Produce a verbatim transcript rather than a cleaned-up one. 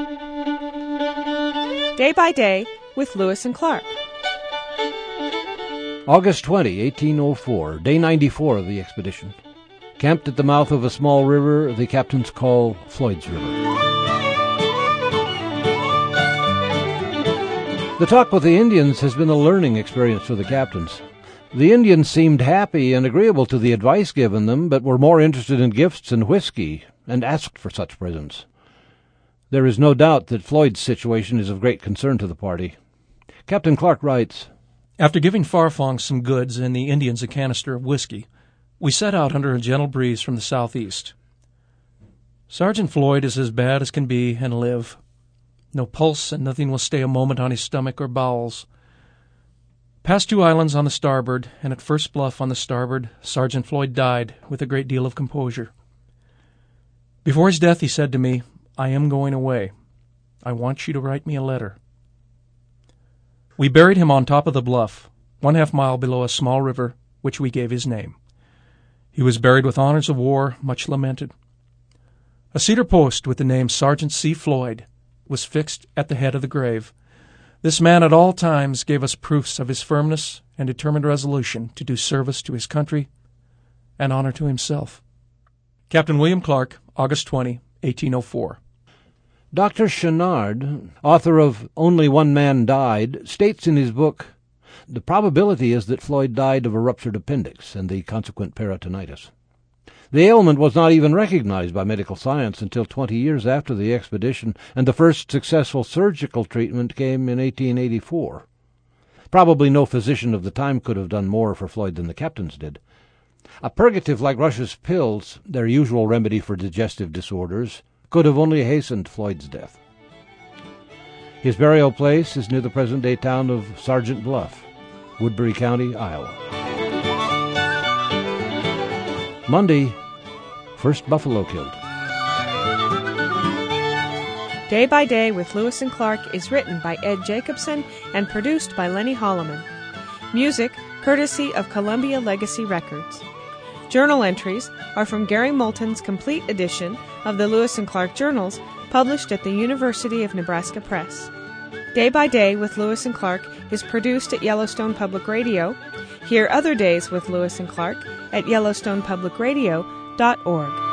Day by Day with Lewis and Clark. August twentieth, eighteen oh four, day ninety-four of the expedition. Camped at the mouth of a small river the captains call Floyd's River. The talk with the Indians has been a learning experience for the captains. The Indians seemed happy and agreeable to the advice given them, but were more interested in gifts and whiskey, and asked for such presents. There is no doubt that Floyd's situation is of great concern to the party. Captain Clark writes, After giving Farfong some goods and the Indians a canister of whiskey, we set out under a gentle breeze from the southeast. Sergeant Floyd is as bad as can be and live. No pulse, and nothing will stay a moment on his stomach or bowels. Past two islands on the starboard, and at First Bluff on the starboard, Sergeant Floyd died with a great deal of composure. Before his death he said to me, I am going away. I want you to write me a letter. We buried him on top of the bluff, one half mile below a small river, which we gave his name. He was buried with honors of war, much lamented. A cedar post with the name Sergeant C. Floyd was fixed at the head of the grave. This man at all times gave us proofs of his firmness and determined resolution to do service to his country and honor to himself. Captain William Clark, August twentieth, eighteen oh four. Doctor Chenard, author of Only One Man Died, states in his book, the probability is that Floyd died of a ruptured appendix and the consequent peritonitis. The ailment was not even recognized by medical science until twenty years after the expedition, and the first successful surgical treatment came in eighteen eighty-four. Probably no physician of the time could have done more for Floyd than the captains did. A purgative like Rush's pills, their usual remedy for digestive disorders, could have only hastened Floyd's death. His burial place is near the present-day town of Sergeant Bluff, Woodbury County, Iowa. Monday, first buffalo killed. Day by Day with Lewis and Clark is written by Ed Jacobson and produced by Lenny Holloman. Music courtesy of Columbia Legacy Records. Journal entries are from Gary Moulton's complete edition of the Lewis and Clark Journals, published at the University of Nebraska Press. Day by Day with Lewis and Clark is produced at Yellowstone Public Radio. Hear other days with Lewis and Clark at yellowstone public radio dot org.